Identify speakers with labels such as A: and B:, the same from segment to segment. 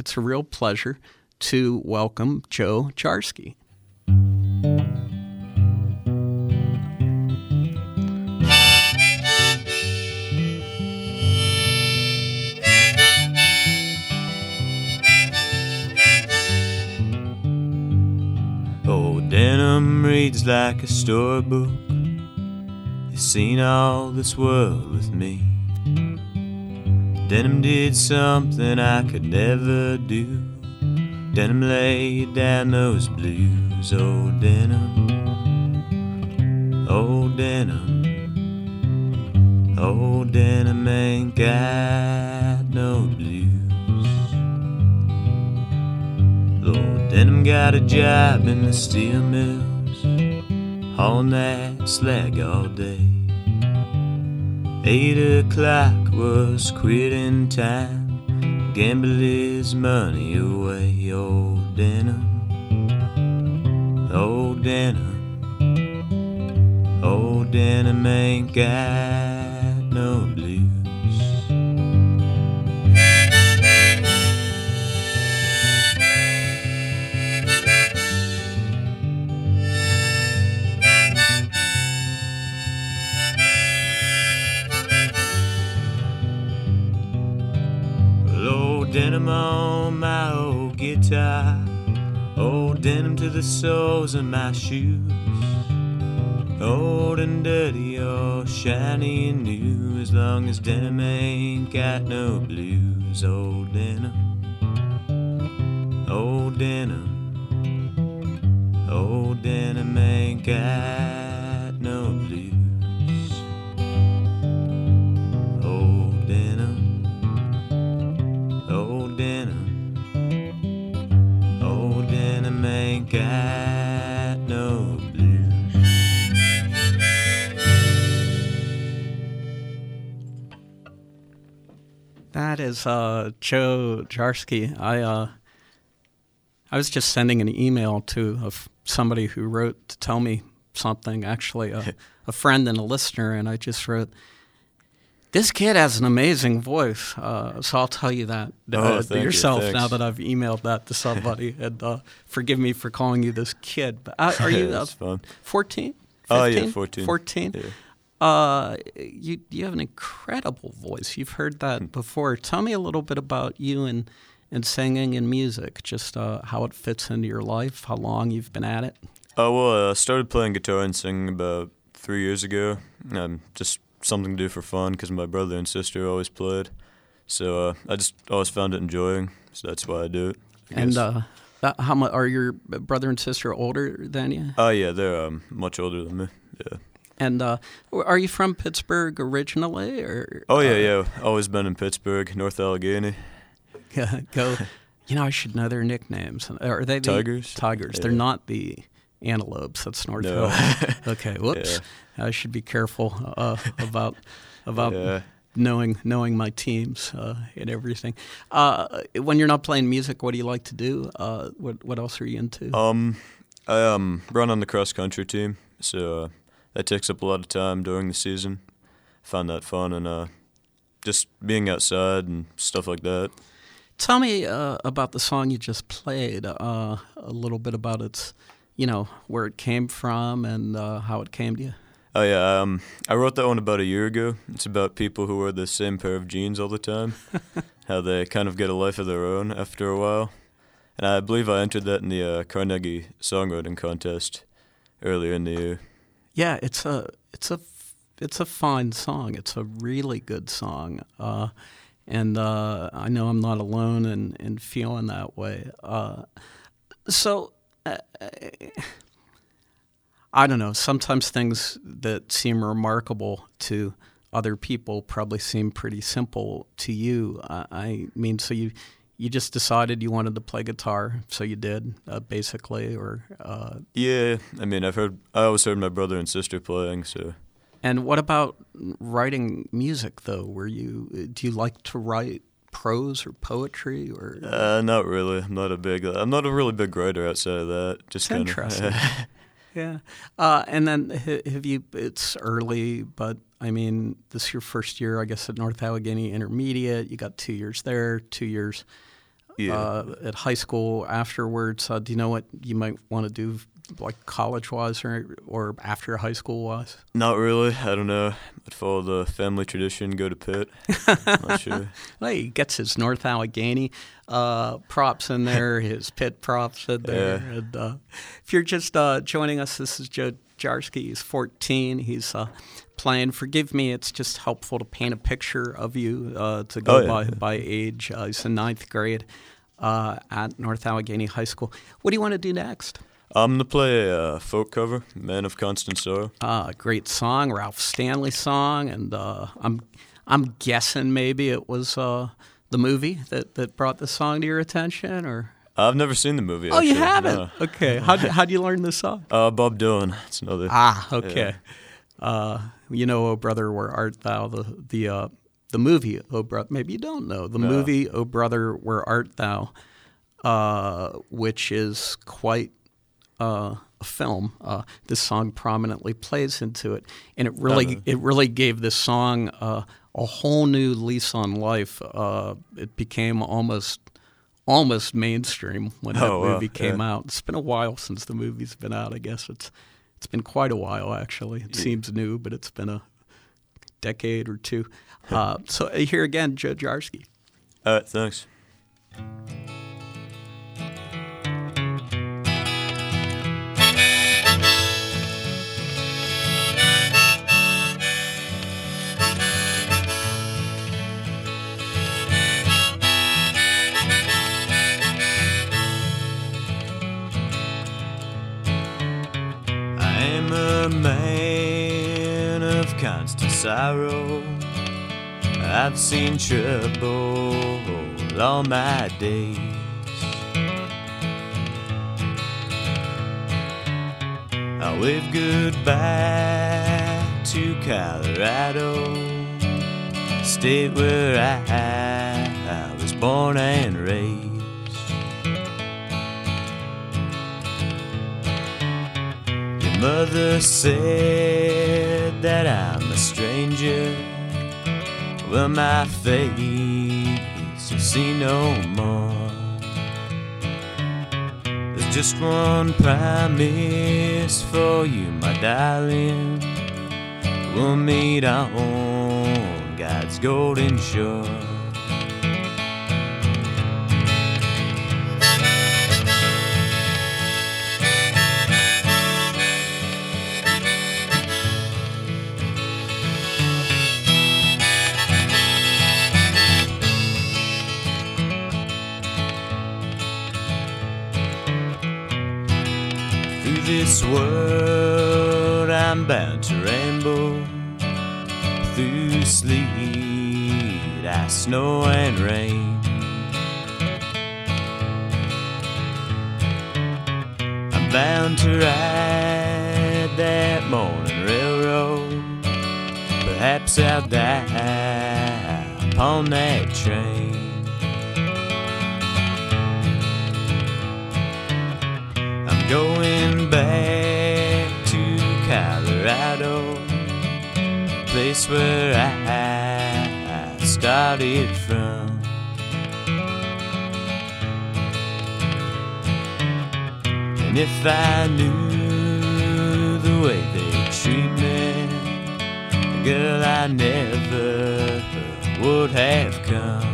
A: it's a real pleasure to welcome Joe Jarsky.
B: Old Denim reads like a storybook. He's seen all this world with me. Denim did something I could never do. Denim laid down those blues. Old Denim, old Denim, old Denim ain't got no blues. Old Denim got a job in the steel mills, hauling that slag all day. 8 o'clock was quitting time, gamble his money away. Old Denim, old Denim, old Denim ain't got no blues. Old Denim on my old guitar, old Denim to the soles of my shoes. Old and dirty, all shiny and new, as long as Denim ain't got no blues. Old Denim, old Denim, old Denim ain't got no blues. Old Denim, old Denim, old Denim ain't got no blues.
A: That is Joe Jarsky. I was just sending an email to somebody who wrote to tell me something, actually a friend and a listener, and I just wrote, this kid has an amazing voice, so I'll tell you that yourself now that I've emailed that to somebody. And forgive me for calling you this kid. But are you 14? 15?
B: Oh, yeah, 14.
A: 14?
B: Yeah.
A: You have an incredible voice. You've heard that before. Tell me a little bit about you and singing and music, just how it fits into your life, how long you've been at it.
B: I started playing guitar and singing about 3 years ago. Just something to do for fun because my brother and sister always played. So I just always found it enjoying, so that's why I do it.
A: And how much are your brother and sister older than you?
B: Oh, yeah, they're much older than me, yeah.
A: And are you from Pittsburgh originally? Or
B: Oh, yeah. Always been in Pittsburgh, North Allegheny.
A: Go. I should know their nicknames. Are they the
B: Tigers?
A: Tigers.
B: Yeah.
A: They're not the Antelopes. That's Northville.
B: No.
A: Okay. Whoops. Yeah. I should be careful about
B: yeah.
A: knowing my teams and everything. When you're not playing music, what do you like to do? What else are you into?
B: I run on the cross country team, so that takes up a lot of time during the season. I find that fun, and just being outside and stuff like that.
A: Tell me about the song you just played. A little bit about its, where it came from and how it came to you.
B: Oh yeah, I wrote that one about a year ago. It's about people who wear the same pair of jeans all the time, how they kind of get a life of their own after a while. And I believe I entered that in the Carnegie Songwriting Contest earlier in the year.
A: Yeah, it's a fine song. It's a really good song, and I know I'm not alone in feeling that way. So I don't know. Sometimes things that seem remarkable to other people probably seem pretty simple to you. I mean, so you just decided you wanted to play guitar, so you did, basically, or
B: Yeah, I mean, I always heard my brother and sister playing, so.
A: And what about writing music, though? Do you like to write prose or poetry, or?
B: Not really. I'm not a really big writer outside of that. Just kind of
A: interesting. Yeah. And then it's early, but I mean, this is your first year, I guess, at North Allegheny Intermediate. You got 2 years there, 2 years at high school afterwards. Do you know what you might want to do, like college-wise or after high school-wise?
B: Not really. I don't know. I'd follow the family tradition, go to Pitt. Not sure.
A: Well, he gets his North Allegheny props in there, his Pitt props in there.
B: Yeah.
A: And if you're just joining us, this is Joe Jarsky. He's 14. He's playing. Forgive me, it's just helpful to paint a picture of you to go by age. He's in 9th grade at North Allegheny High School. What do you want to do next?
B: I'm going to play a folk cover, Man of Constant Sorrow.
A: Great song, Ralph Stanley song, and I'm guessing maybe it was the movie that brought the song to your attention, or?
B: I've never seen the movie.
A: Oh,
B: actually.
A: you haven't?
B: No.
A: Okay. How'd you learn the song?
B: Bob Dylan. It's another.
A: Okay. Yeah. You know, "Oh Brother, Where Art Thou?" The movie, "Oh Brother." Maybe you don't know the movie, "Oh Brother, Where Art Thou," which is quite a film. This song prominently plays into it, and it really gave this song a whole new lease on life. It became almost mainstream when that movie came out. It's been a while since the movie's been out. I guess it's been quite a while, actually. It seems new, but it's been a decade or two. So here again, Joe Jarsky.
B: All right, thanks. I'm a man of constant sorrow. I've seen trouble all my days. I wave goodbye to Colorado, state where I was born and raised. Your mother said that I'm a stranger. Well, my face you'll see no more. There's just one promise for you, my darling. We'll meet on God's golden shore. This world I'm bound to ramble through sleet, ice, snow, and rain. I'm bound to ride that morning railroad. Perhaps I'll die upon that train. Going back to Colorado, place where I started from. And if I knew the way they treat me, girl, I never would have come.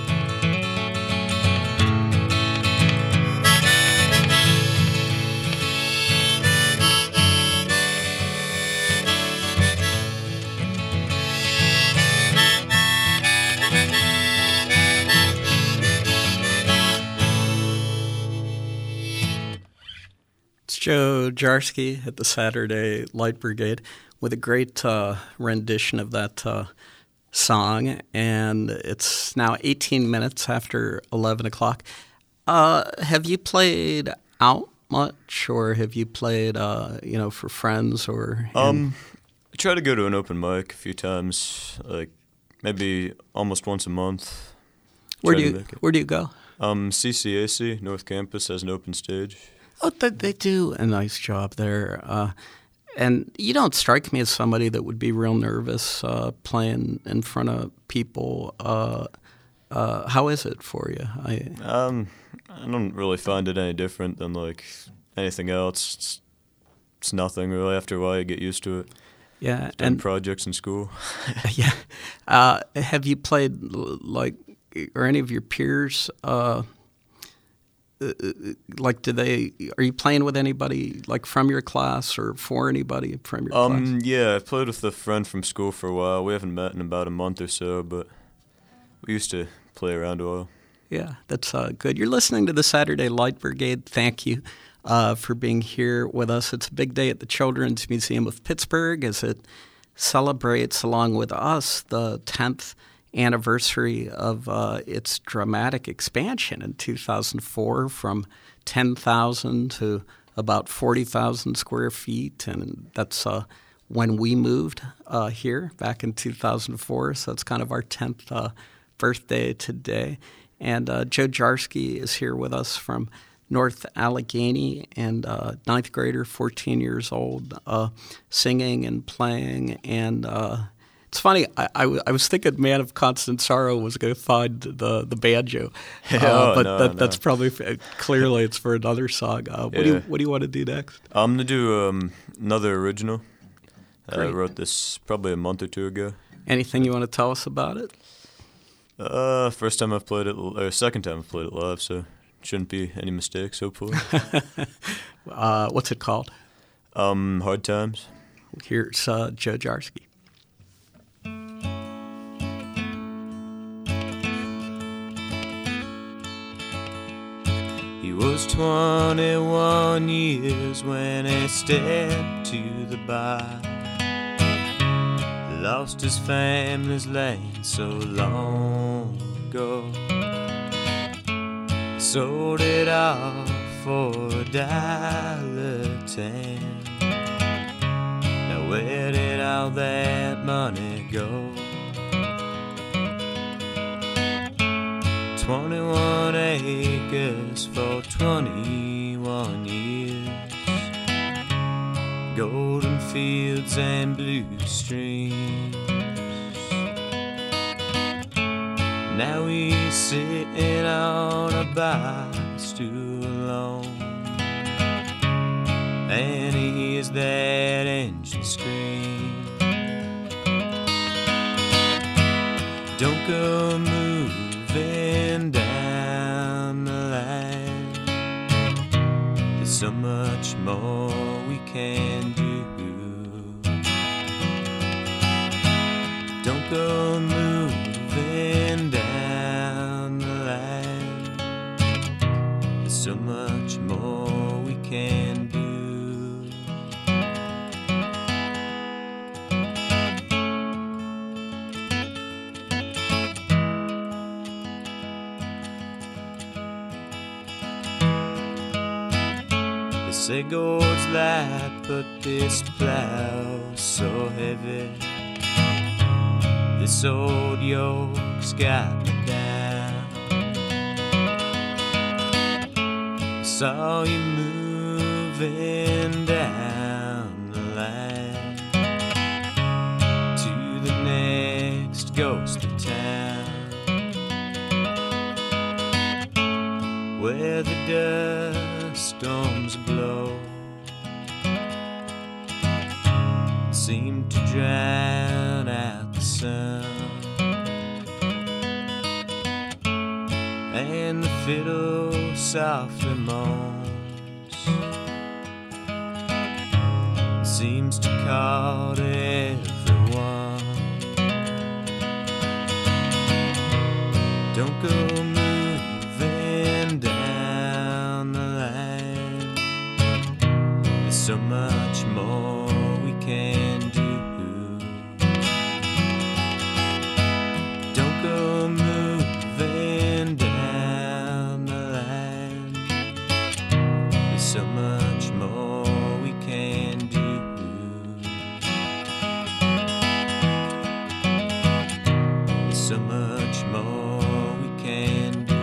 A: Joe Jarsky at the Saturday Light Brigade with a great rendition of that song, and it's now 18 minutes after 11 o'clock. Have you played out much, or have you played, for friends? Or
B: I try to go to an open mic a few times, like maybe almost once a month.
A: Where do you go?
B: CCAC, North Campus, has an open stage.
A: Oh, they do a nice job there. And you don't strike me as somebody that would be real nervous playing in front of people. How is it for you?
B: I don't really find it any different than like anything else. It's nothing really. After a while, you get used to it.
A: Yeah,
B: and projects in school.
A: Yeah. Have you played like, or any of your peers? Like, are you playing with anybody like from your class or for anybody from your class?
B: Yeah, I played with a friend from school for a while. We haven't met in about a month or so, but we used to play around a while.
A: Yeah, that's good. You're listening to the Saturday Light Brigade. Thank you for being here with us. It's a big day at the Children's Museum of Pittsburgh as it celebrates, along with us, the 10th anniversary of its dramatic expansion in 2004 from 10,000 to about 40,000 square feet. And that's when we moved here back in 2004. So it's kind of our 10th birthday today. And Joe Jarsky is here with us from North Allegheny, and ninth grader, 14 years old, singing and playing. And it's funny, I was thinking Man of Constant Sorrow was going to find the banjo, but that's probably, clearly it's for another song. What do you want to do next?
B: I'm going to do another original. I
A: Great.
B: wrote this probably a month or two ago.
A: Anything you want to tell us about it?
B: First time I've played it, or second time I've played it live, so shouldn't be any mistakes, hopefully.
A: What's it called?
B: Hard Times.
A: Here's Joe Jarsky.
B: He was 21 years when he stepped to the bar. Lost his family's land so long ago. Sold it off for $1.10. Now where did all that money go? 21 acres for 21 years. Golden fields and blue streams. Now he's sitting on a bar stool alone, and he hears that engine scream. Don't go moving down the line. There's so much more we can do. Don't go moving down the line. There's so much more we can do. They say gold's light, but this plow's so heavy. This old yoke's got me down. I saw you moving down the line to the next ghostly town, where the dust storms blow seem to drown out the sun, and the fiddle softly moans, seems to call to everyone. Don't go moving down the line. There's so much more we can do. Don't go moving down the line. There's so much more we can do. There's so much more we can do.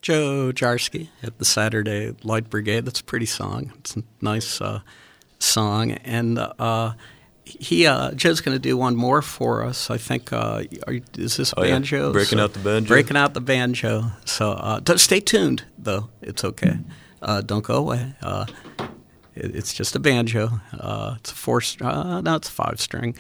A: Joe Jarsky at the Saturday Light Brigade. That's a pretty song. It's a nice song. And Joe's going to do one more for us. I think, is this banjo?
B: Yeah. Breaking out the banjo.
A: Breaking out the banjo. So stay tuned, though. It's okay. Don't go away. It's just a banjo. It's a no, it's a 5-string.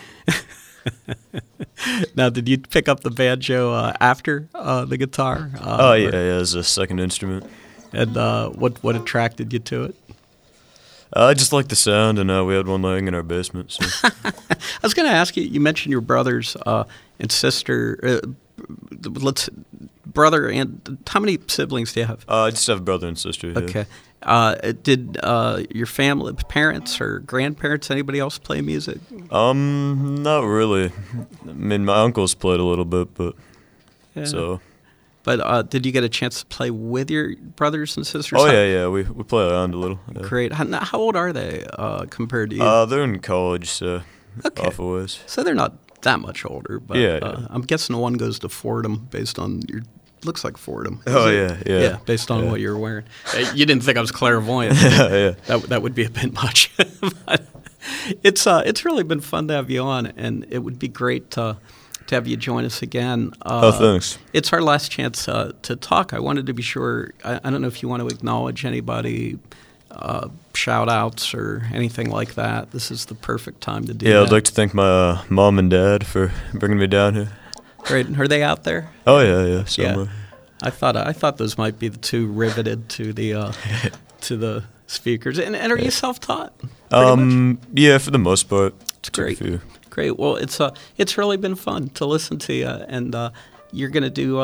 A: Now, did you pick up the banjo after the guitar?
B: Yeah, as a second instrument.
A: And what attracted you to it?
B: I just like the sound, and we had one laying in our basement. So.
A: I was going to ask you. You mentioned your brothers and sister. Brother and how many siblings do you have?
B: I just have a brother and sister. Yeah.
A: Okay. Did your family, parents or grandparents, anybody else play music?
B: Not really. I mean, my uncles played a little bit, but
A: Yeah.
B: so.
A: But did you get a chance to play with your brothers and sisters?
B: Oh yeah. We play around a little. Yeah.
A: Great. How old are they compared to you?
B: They're in college, so off a ways.
A: So they're not that much older. But
B: Yeah.
A: I'm guessing one goes to Fordham based on your. Looks like Fordham.
B: Oh yeah.
A: Yeah, based on what you're wearing. You didn't think I was clairvoyant.
B: Yeah.
A: That would be a bit much. But it's really been fun to have you on, and it would be great to have you join us again.
B: Thanks.
A: It's our last chance to talk. I wanted to be sure. I don't know if you want to acknowledge anybody, shout outs or anything like that. This is the perfect time to do that.
B: Yeah, I'd like to thank my mom and dad for bringing me down here.
A: Great. Are they out there?
B: Oh yeah, somewhere.
A: I thought those might be the two riveted to the speakers. And are you self-taught?
B: Yeah, for the most part.
A: It's great. Great. Well, it's really been fun to listen to you, and you're going to do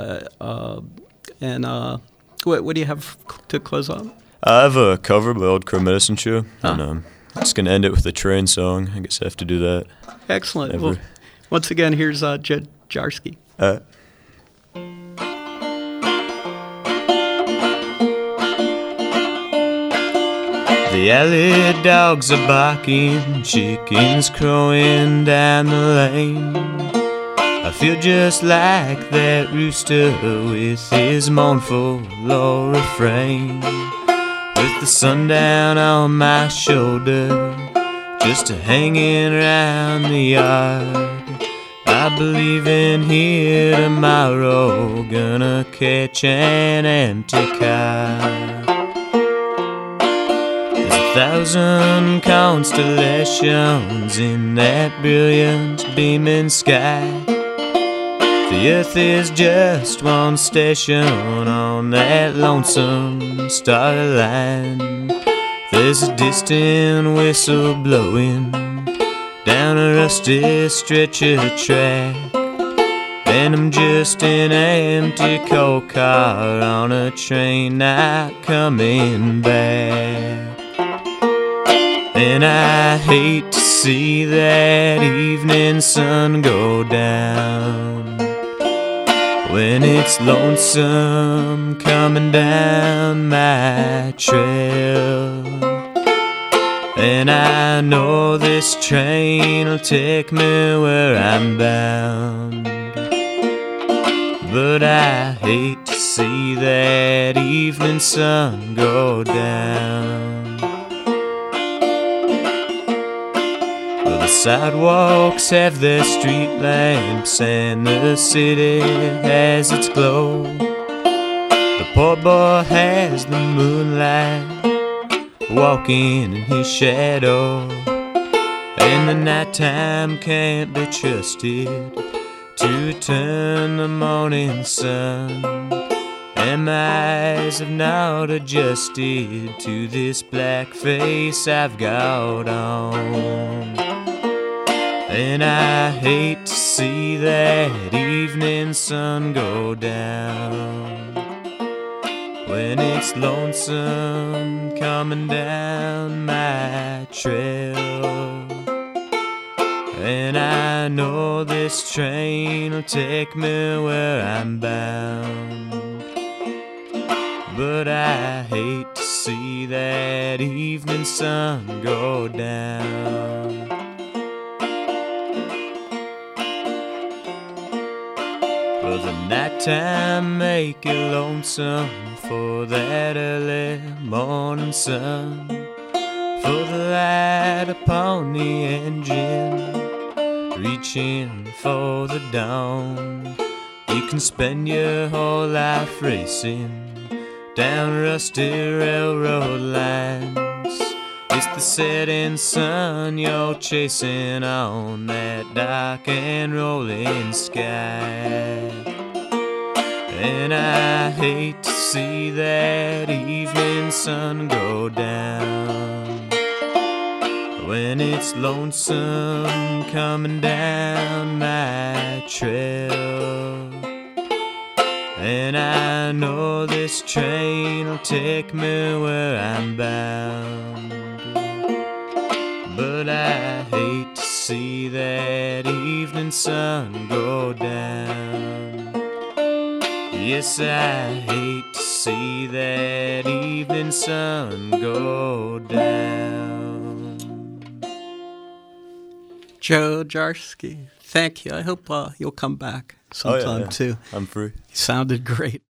A: what do you have to close on?
B: I have a cover by Old Crow Medicine Show, and I'm just going to end it with a train song. I guess I have to do that.
A: Excellent. Well, once again, here's Joe Jarsky.
B: The alley dogs are barking, chickens crowing down the lane. I feel just like that rooster with his mournful low refrain. With the sundown on my shoulder, just hanging around the yard. I believe in here tomorrow, gonna catch an empty car. There's 1,000 constellations in that brilliant beaming sky. The earth is just one station on that lonesome starry line. There's a distant whistle blowing down a rusty stretch of track, and I'm just an empty coal car on a train not coming back. And I hate to see that evening sun go down, when it's lonesome coming down my trail. And I know this train'll take me where I'm bound, but I hate to see that evening sun go down. Well, the sidewalks have their street lamps and the city has its glow. The poor boy has the moonlight walking in his shadow, and the nighttime can't be trusted to turn the morning sun. And my eyes have not adjusted to this black face I've got on. And I hate to see that evening sun go down, when it's lonesome coming down my trail. And I know this train'll take me where I'm bound, but I hate to see that evening sun go down. Well, 'cause the nighttime make you lonesome for that early morning sun, for the light upon the engine, reaching for the dawn. You can spend your whole life racing down rusty railroad lines. It's the setting sun you're chasing on that dark and rolling sky. And I hate to see that evening sun go down, when it's lonesome coming down my trail. And I know this train will take me where I'm bound, but I hate to see that evening sun go down. Yes, I hate to see that evening sun go down.
A: Joe Jarsky, thank you. I hope you'll come back sometime too.
B: I'm free.
A: You sounded great.